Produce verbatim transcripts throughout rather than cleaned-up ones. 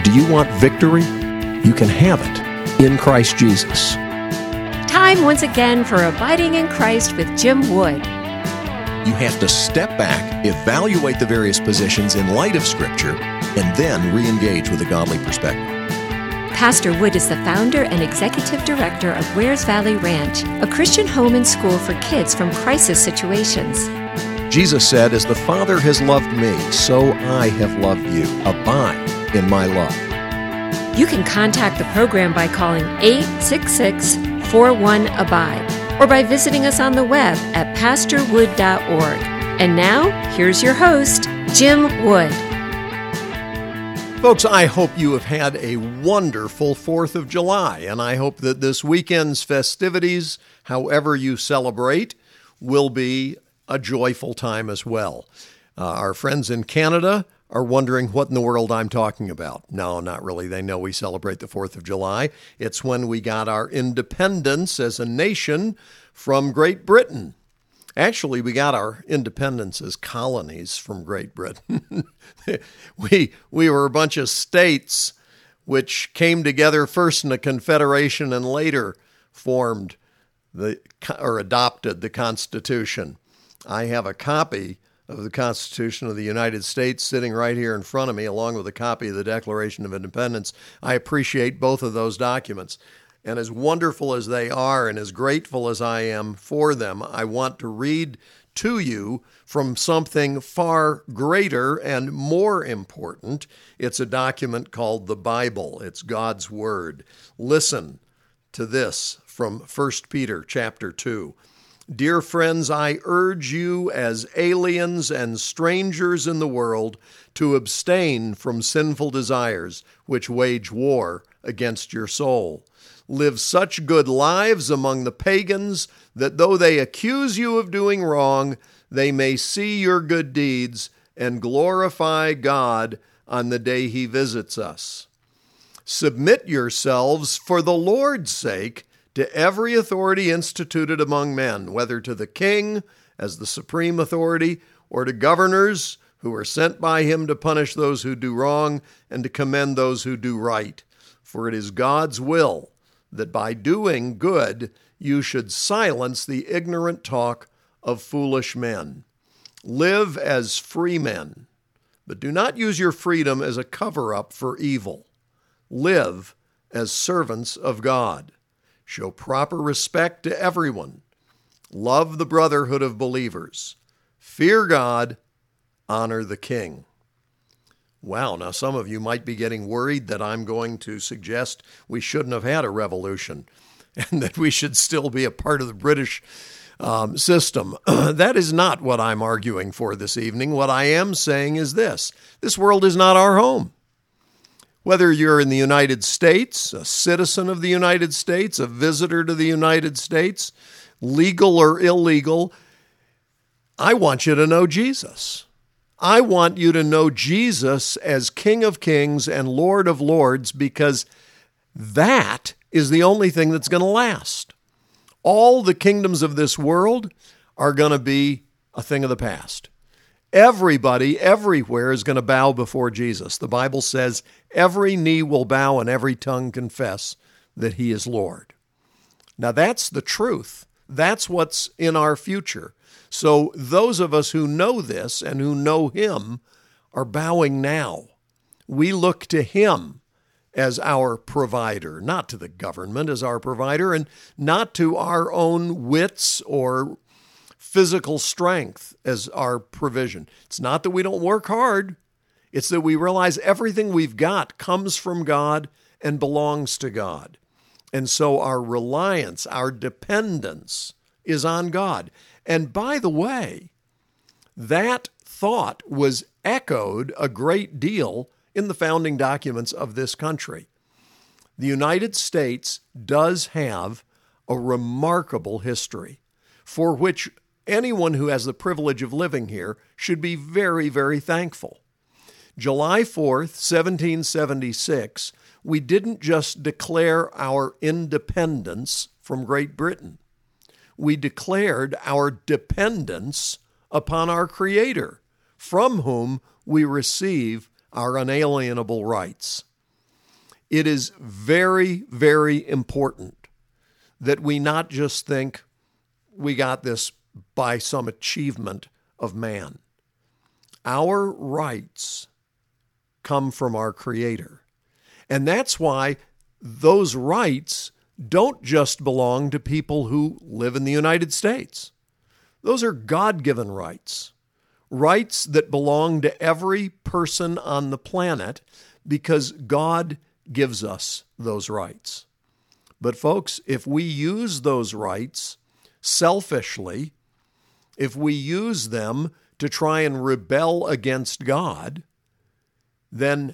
Do you want victory? You can have it in Christ Jesus. Time once again for Abiding in Christ with Jim Wood. You have to step back, evaluate the various positions in light of Scripture, and then re-engage with a godly perspective. Pastor Wood is the founder and executive director of Wares Valley Ranch, a Christian home and school for kids from crisis situations. Jesus said, "As the Father has loved me, so I have loved you. Abide in my love." You can contact the program by calling eight six six, four one, abide or by visiting us on the web at pastor wood dot org. And now, here's your host, Jim Wood. Folks, I hope you have had a wonderful fourth of July, and I hope that this weekend's festivities, however you celebrate, will be a joyful time as well. Uh, our friends in Canada are wondering what in the world I'm talking about. No, not really. They know we celebrate the fourth of July. It's when we got our independence as a nation from Great Britain. Actually, we got our independence as colonies from Great Britain. we we were a bunch of states which came together first in a confederation and later formed the or adopted the Constitution. I have a copy of the Constitution of the United States sitting right here in front of me, along with a copy of the Declaration of Independence. I appreciate both of those documents. And as wonderful as they are and as grateful as I am for them, I want to read to you from something far greater and more important. It's a document called the Bible. It's God's Word. Listen to this from First Peter chapter two. "Dear friends, I urge you as aliens and strangers in the world to abstain from sinful desires which wage war against your soul. Live such good lives among the pagans that though they accuse you of doing wrong, they may see your good deeds and glorify God on the day He visits us. Submit yourselves for the Lord's sake to every authority instituted among men, whether to the king as the supreme authority or to governors who are sent by him to punish those who do wrong and to commend those who do right. For it is God's will that by doing good you should silence the ignorant talk of foolish men. Live as free men, but do not use your freedom as a cover-up for evil. Live as servants of God. Show proper respect to everyone. Love the brotherhood of believers. Fear God. Honor the king." Wow, now some of you might be getting worried that I'm going to suggest we shouldn't have had a revolution and that we should still be a part of the British um, system. That is not what I'm arguing for this evening. What I am saying is this: this world is not our home. Whether you're in the United States, a citizen of the United States, a visitor to the United States, legal or illegal, I want you to know Jesus. I want you to know Jesus as King of Kings and Lord of Lords, because that is the only thing that's going to last. All the kingdoms of this world are going to be a thing of the past. Everybody, everywhere is going to bow before Jesus. The Bible says every knee will bow and every tongue confess that He is Lord. Now that's the truth. That's what's in our future. So those of us who know this and who know Him are bowing now. We look to Him as our provider, not to the government as our provider, and not to our own wits or physical strength as our provision. It's not that we don't work hard. It's that we realize everything we've got comes from God and belongs to God. And so our reliance, our dependence is on God. And by the way, that thought was echoed a great deal in the founding documents of this country. The United States does have a remarkable history for which anyone who has the privilege of living here should be very, very thankful. July fourth, seventeen seventy-six, we didn't just declare our independence from Great Britain. We declared our dependence upon our Creator, from whom we receive our unalienable rights. It is very, very important that we not just think we got this by some achievement of man. Our rights come from our Creator. And that's why those rights don't just belong to people who live in the United States. Those are God-given rights, rights that belong to every person on the planet because God gives us those rights. But folks, if we use those rights selfishly, if we use them to try and rebel against God, then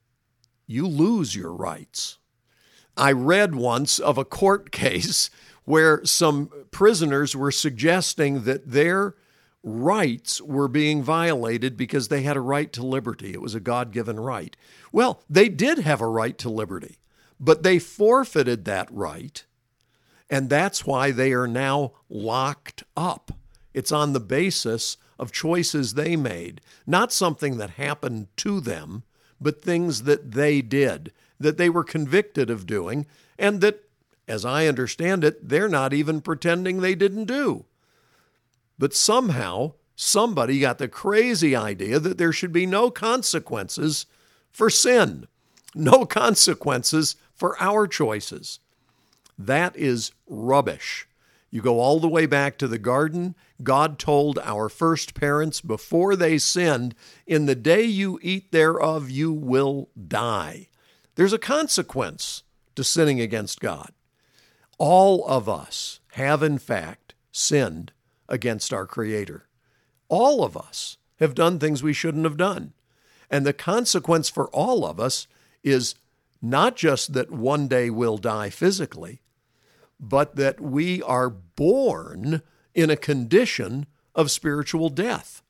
you lose your rights. I read once of a court case where some prisoners were suggesting that their rights were being violated because they had a right to liberty. It was a God-given right. Well, they did have a right to liberty, but they forfeited that right, and that's why they are now locked up. It's on the basis of choices they made, not something that happened to them, but things that they did, that they were convicted of doing, and that, as I understand it, they're not even pretending they didn't do. But somehow, somebody got the crazy idea that there should be no consequences for sin, no consequences for our choices. That is rubbish. You go all the way back to the garden. God told our first parents before they sinned, "In the day you eat thereof, you will die." There's a consequence to sinning against God. All of us have, in fact, sinned against our Creator. All of us have done things we shouldn't have done. And the consequence for all of us is not just that one day we'll die physically, but that we are born in a condition of spiritual death.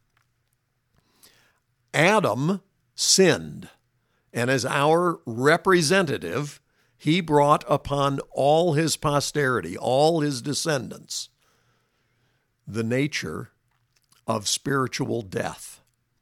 Adam sinned, and as our representative, he brought upon all his posterity, all his descendants, the nature of spiritual death.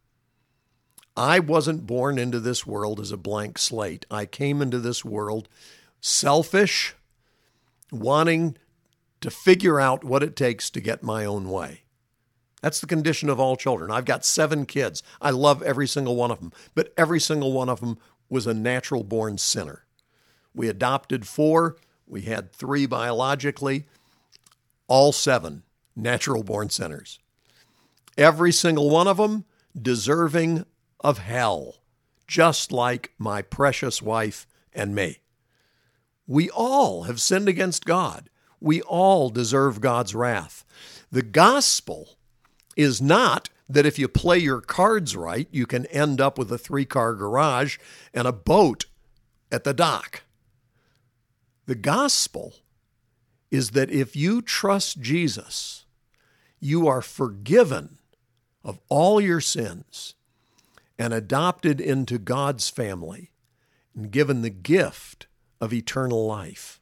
I wasn't born into this world as a blank slate. I came into this world selfish, wanting to figure out what it takes to get my own way. That's the condition of all children. I've got seven kids. I love every single one of them, but every single one of them was a natural-born sinner. We adopted four. We had three biologically, all seven natural-born sinners. Every single one of them deserving of hell, just like my precious wife and me. We all have sinned against God. We all deserve God's wrath. The gospel is not that if you play your cards right, you can end up with a three-car garage and a boat at the dock. The gospel is that if you trust Jesus, you are forgiven of all your sins and adopted into God's family and given the gift of eternal life.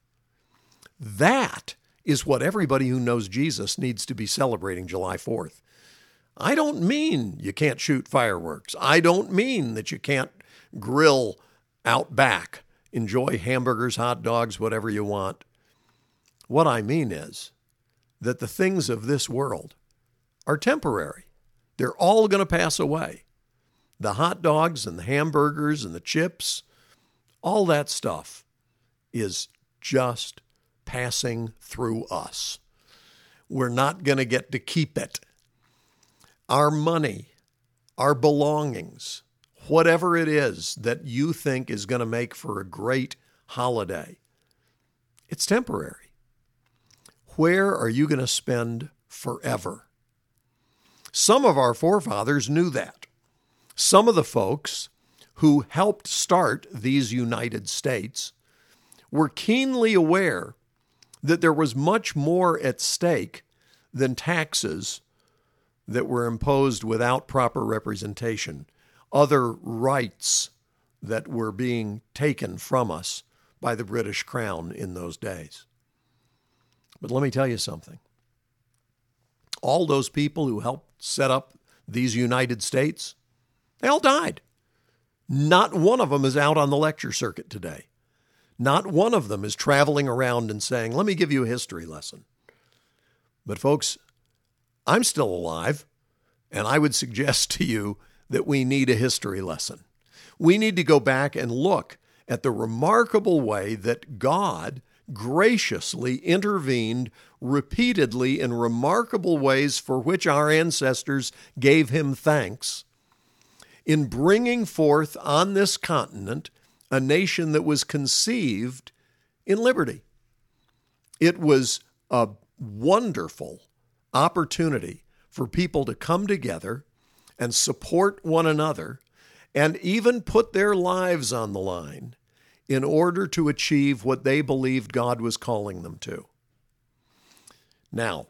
That is what everybody who knows Jesus needs to be celebrating July fourth. I don't mean you can't shoot fireworks. I don't mean that you can't grill out back, enjoy hamburgers, hot dogs, whatever you want. What I mean is that the things of this world are temporary. They're all going to pass away. The hot dogs and the hamburgers and the chips, all that stuff is just passing through us. We're not going to get to keep it. Our money, our belongings, whatever it is that you think is going to make for a great holiday, it's temporary. Where are you going to spend forever? Some of our forefathers knew that. Some of the folks who helped start these United States were keenly aware that there was much more at stake than taxes that were imposed without proper representation, other rights that were being taken from us by the British Crown in those days. But let me tell you something. All those people who helped set up these United States, they all died. Not one of them is out on the lecture circuit today. Not one of them is traveling around and saying, let me give you a history lesson. But folks, I'm still alive, and I would suggest to you that we need a history lesson. We need to go back and look at the remarkable way that God graciously intervened repeatedly in remarkable ways for which our ancestors gave him thanks in bringing forth on this continent a nation that was conceived in liberty. It was a wonderful opportunity for people to come together and support one another and even put their lives on the line in order to achieve what they believed God was calling them to. Now,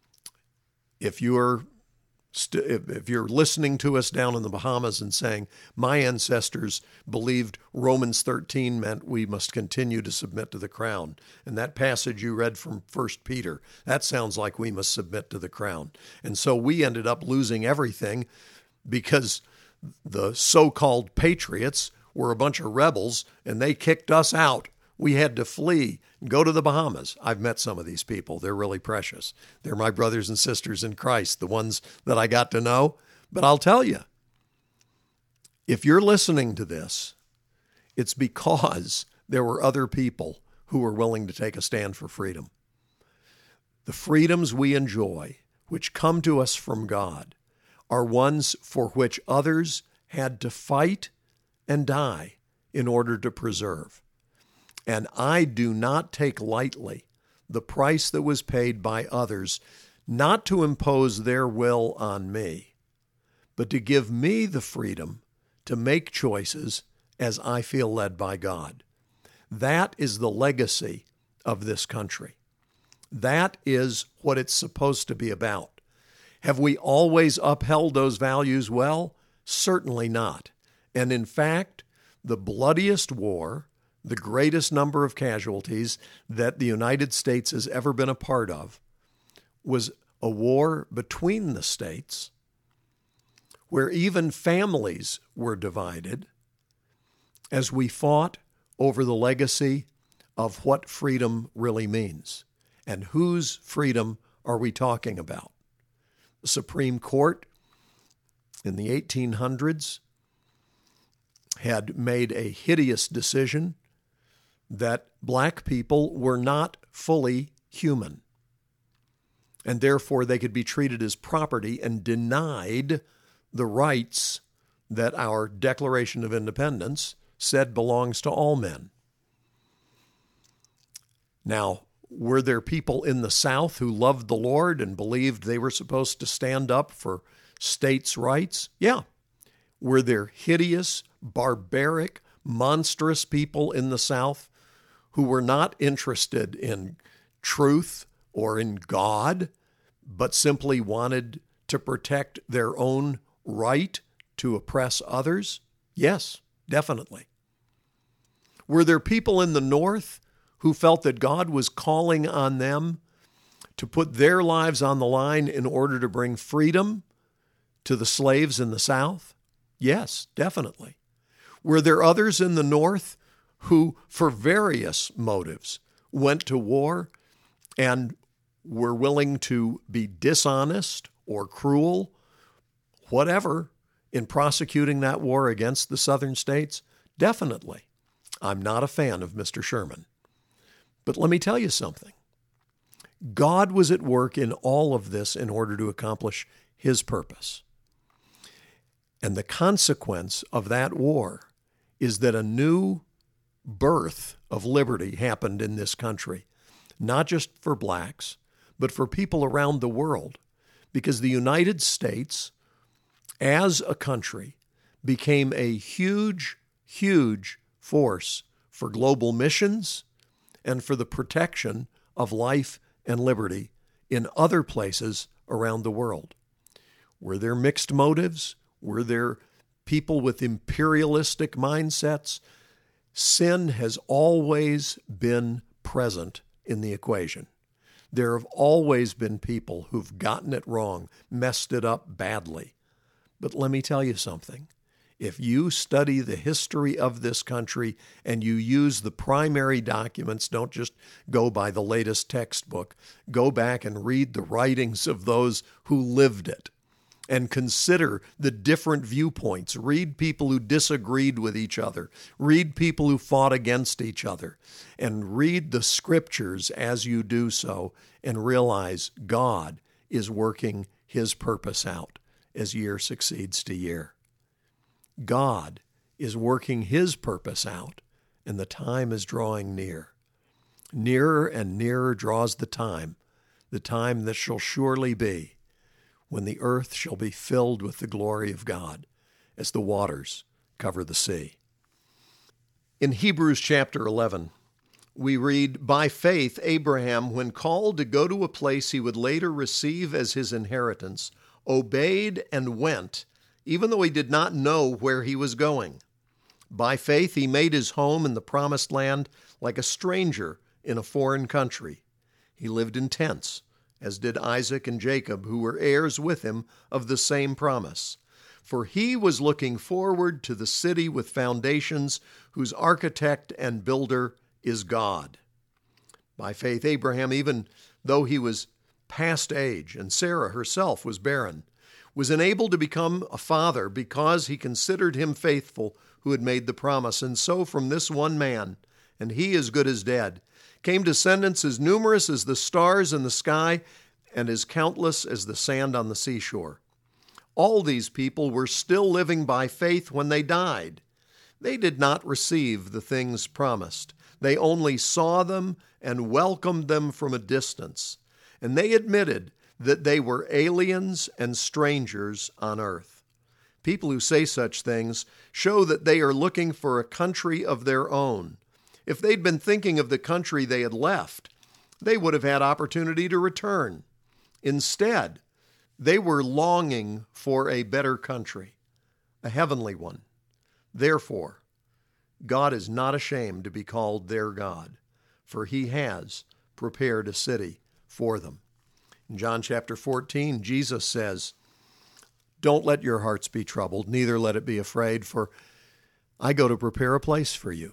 if you're st- if you're listening to us down in the Bahamas and saying, my ancestors believed Romans thirteen meant we must continue to submit to the crown, and that passage you read from First Peter, that sounds like we must submit to the crown. And so we ended up losing everything because the so-called patriots were a bunch of rebels, and they kicked us out. We had to flee and go to the Bahamas. I've met some of these people. They're really precious. They're my brothers and sisters in Christ, the ones that I got to know. But I'll tell you, if you're listening to this, it's because there were other people who were willing to take a stand for freedom. The freedoms we enjoy, which come to us from God, are ones for which others had to fight and die in order to preserve. And I do not take lightly the price that was paid by others, not to impose their will on me, but to give me the freedom to make choices as I feel led by God. That is the legacy of this country. That is what it's supposed to be about. Have we always upheld those values well? Certainly not. And in fact, the bloodiest war, the greatest number of casualties that the United States has ever been a part of, was a war between the states where even families were divided as we fought over the legacy of what freedom really means. And whose freedom are we talking about? The Supreme Court in the eighteen hundreds had made a hideous decision that black people were not fully human, and therefore they could be treated as property and denied the rights that our Declaration of Independence said belongs to all men. Now, were there people in the South who loved the Lord and believed they were supposed to stand up for states' rights? Yeah. Were there hideous, barbaric, monstrous people in the South who were not interested in truth or in God, but simply wanted to protect their own right to oppress others? Yes, definitely. Were there people in the North who felt that God was calling on them to put their lives on the line in order to bring freedom to the slaves in the South? Yes, definitely. Were there others in the North who, for various motives, went to war and were willing to be dishonest or cruel, whatever, in prosecuting that war against the Southern states? Definitely. I'm not a fan of Mister Sherman. But let me tell you something. God was at work in all of this in order to accomplish his purpose. And the consequence of that war is that a new birth of liberty happened in this country, not just for blacks, but for people around the world, because the United States, as a country, became a huge, huge force for global missions and for the protection of life and liberty in other places around the world. Were there mixed motives? Were there people with imperialistic mindsets? Sin has always been present in the equation. There have always been people who've gotten it wrong, messed it up badly. But let me tell you something. If you study the history of this country and you use the primary documents, don't just go by the latest textbook, go back and read the writings of those who lived it and consider the different viewpoints. Read people who disagreed with each other. Read people who fought against each other. And read the scriptures as you do so and realize God is working his purpose out as year succeeds to year. God is working his purpose out, and the time is drawing near. Nearer and nearer draws the time, the time that shall surely be when the earth shall be filled with the glory of God as the waters cover the sea. In Hebrews chapter eleven, we read, "By faith, Abraham, when called to go to a place he would later receive as his inheritance, obeyed and went, even though he did not know where he was going. By faith, he made his home in the promised land like a stranger in a foreign country. He lived in tents, as did Isaac and Jacob, who were heirs with him of the same promise. For he was looking forward to the city with foundations, whose architect and builder is God. By faith, Abraham, even though he was past age, and Sarah herself was barren, was enabled to become a father because he considered him faithful who had made the promise. And so from this one man, and he as good as dead, came descendants as numerous as the stars in the sky and as countless as the sand on the seashore. All these people were still living by faith when they died. They did not receive the things promised. They only saw them and welcomed them from a distance. And they admitted that they were aliens and strangers on earth. People who say such things show that they are looking for a country of their own. If they'd been thinking of the country they had left, they would have had opportunity to return. Instead, they were longing for a better country, a heavenly one. Therefore, God is not ashamed to be called their God, for he has prepared a city for them. In John chapter fourteen, Jesus says, "Don't let your hearts be troubled, neither let it be afraid, for I go to prepare a place for you."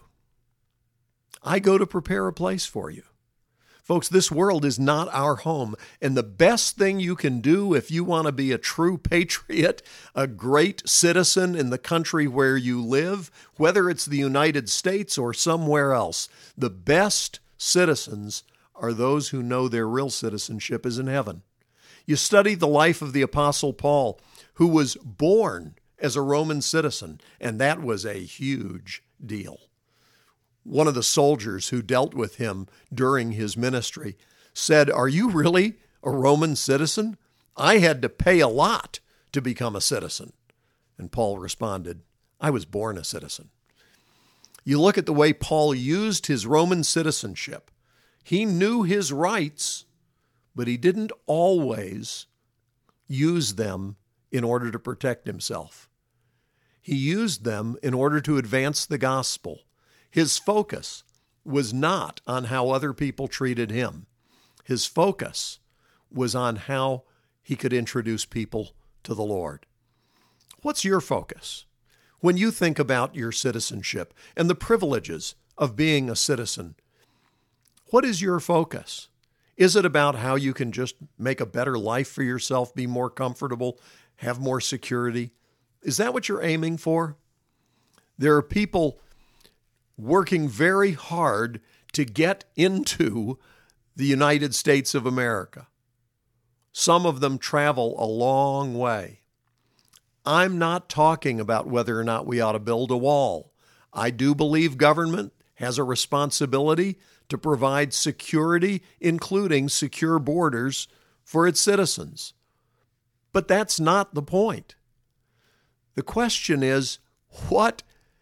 I go to prepare a place for you. Folks, this world is not our home, and the best thing you can do if you want to be a true patriot, a great citizen in the country where you live, whether it's the United States or somewhere else, the best citizens are those who know their real citizenship is in heaven. You study the life of the Apostle Paul, who was born as a Roman citizen, and that was a huge deal. One of the soldiers who dealt with him during his ministry said, "Are you really a Roman citizen? I had to pay a lot to become a citizen." And Paul responded, "I was born a citizen." You look at the way Paul used his Roman citizenship. He knew his rights, but he didn't always use them in order to protect himself. He used them in order to advance the gospel. His focus was not on how other people treated him. His focus was on how he could introduce people to the Lord. What's your focus when you think about your citizenship and the privileges of being a citizen? What is your focus? Is it about how you can just make a better life for yourself, be more comfortable, have more security? Is that what you're aiming for? There are people working very hard to get into the United States of America. Some of them travel a long way. I'm not talking about whether or not we ought to build a wall. I do believe government has a responsibility to provide security, including secure borders for its citizens. But that's not the point. The question is, what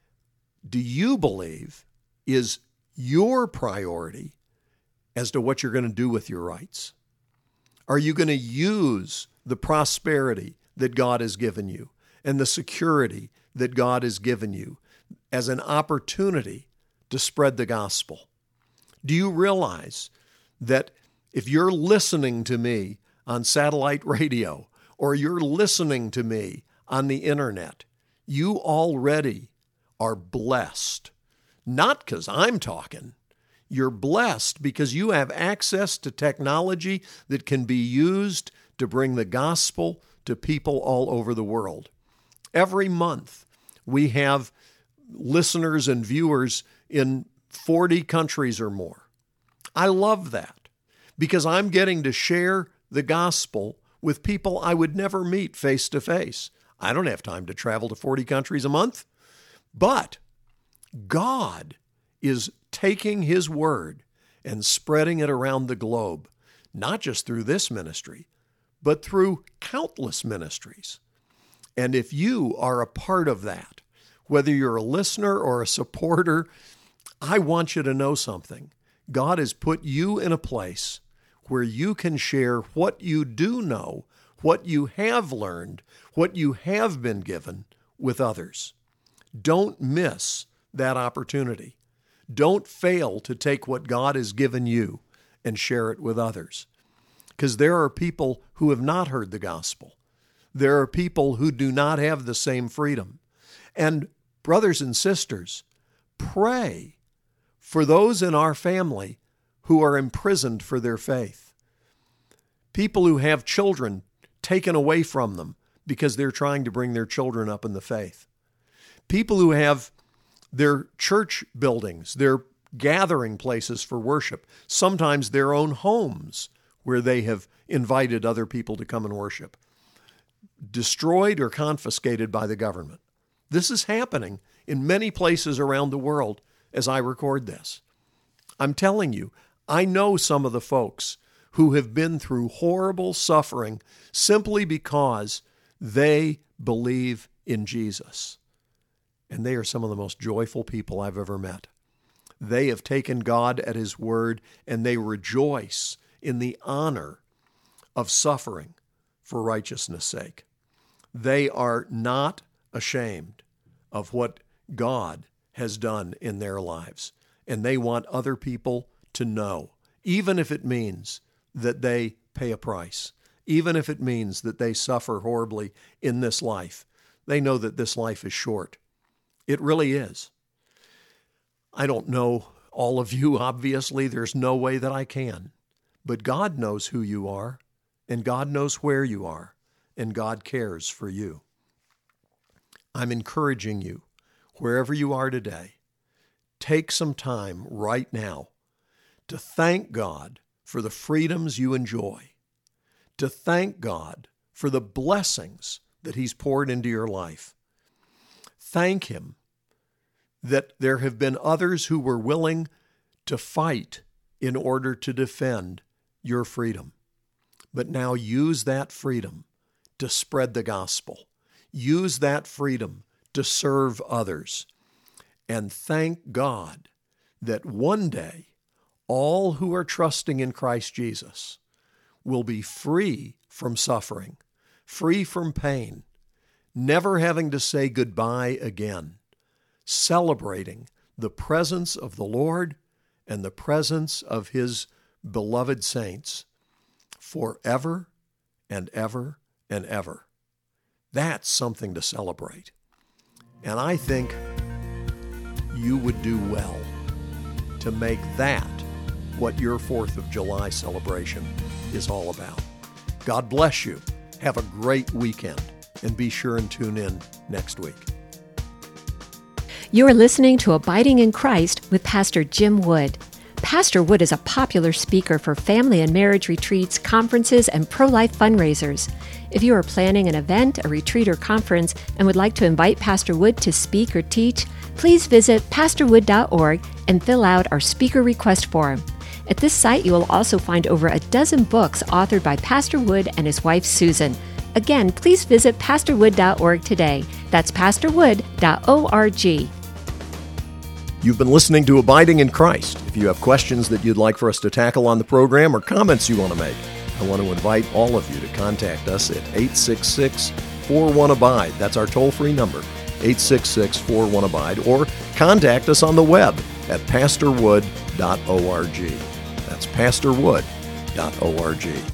do you believe is your priority as to what you're going to do with your rights? Are you going to use the prosperity that God has given you and the security that God has given you as an opportunity to spread the gospel? Do you realize that if you're listening to me on satellite radio or you're listening to me on the internet, You already are blessed. Not because I'm talking. You're blessed because you have access to technology that can be used to bring the gospel to people all over the world. Every month, we have listeners and viewers in forty countries or more. I love that because I'm getting to share the gospel with people I would never meet face to face. I don't have time to travel to forty countries a month, but God is taking His word and spreading it around the globe, not just through this ministry, but through countless ministries. And if you are a part of that, whether you're a listener or a supporter, I want you to know something. God has put you in a place where you can share what you do know, what you have learned, what you have been given with others. Don't miss that opportunity. Don't fail to take what God has given you and share it with others. Because there are people who have not heard the gospel. There are people who do not have the same freedom. And brothers and sisters, pray for those in our family who are imprisoned for their faith. People who have children taken away from them because they're trying to bring their children up in the faith. People who have their church buildings, their gathering places for worship, sometimes their own homes where they have invited other people to come and worship, destroyed or confiscated by the government. This is happening in many places around the world as I record this. I'm telling you, I know some of the folks who have been through horrible suffering simply because they believe in Jesus. And they are some of the most joyful people I've ever met. They have taken God at His word, and they rejoice in the honor of suffering for righteousness' sake. They are not ashamed of what God has done in their lives, and they want other people to know, even if it means that they pay a price, even if it means that they suffer horribly in this life. They know that this life is short. It really is. I don't know all of you, obviously. There's no way that I can. But God knows who you are, and God knows where you are, and God cares for you. I'm encouraging you, wherever you are today, take some time right now to thank God for the freedoms you enjoy, to thank God for the blessings that He's poured into your life. Thank Him that there have been others who were willing to fight in order to defend your freedom. But now use that freedom to spread the gospel. Use that freedom to serve others. And thank God that one day all who are trusting in Christ Jesus will be free from suffering, free from pain, never having to say goodbye again, celebrating the presence of the Lord and the presence of His beloved saints forever and ever and ever. That's something to celebrate. And I think you would do well to make that what your fourth of July celebration is all about. God bless you. Have a great weekend, and be sure and tune in next week. You are listening to Abiding in Christ with Pastor Jim Wood. Pastor Wood is a popular speaker for family and marriage retreats, conferences, and pro-life fundraisers. If you are planning an event, a retreat, or conference and would like to invite Pastor Wood to speak or teach, please visit pastor wood dot org and fill out our speaker request form. At this site, you will also find over a dozen books authored by Pastor Wood and his wife, Susan. Again, please visit pastor wood dot org today. That's pastor wood dot org. You've been listening to Abiding in Christ. If you have questions that you'd like for us to tackle on the program or comments you want to make, I want to invite all of you to contact us at eight six six, four one, abide. That's our toll-free number, eight six six, four one, abide, or contact us on the web at pastor wood dot org. That's pastor wood dot org.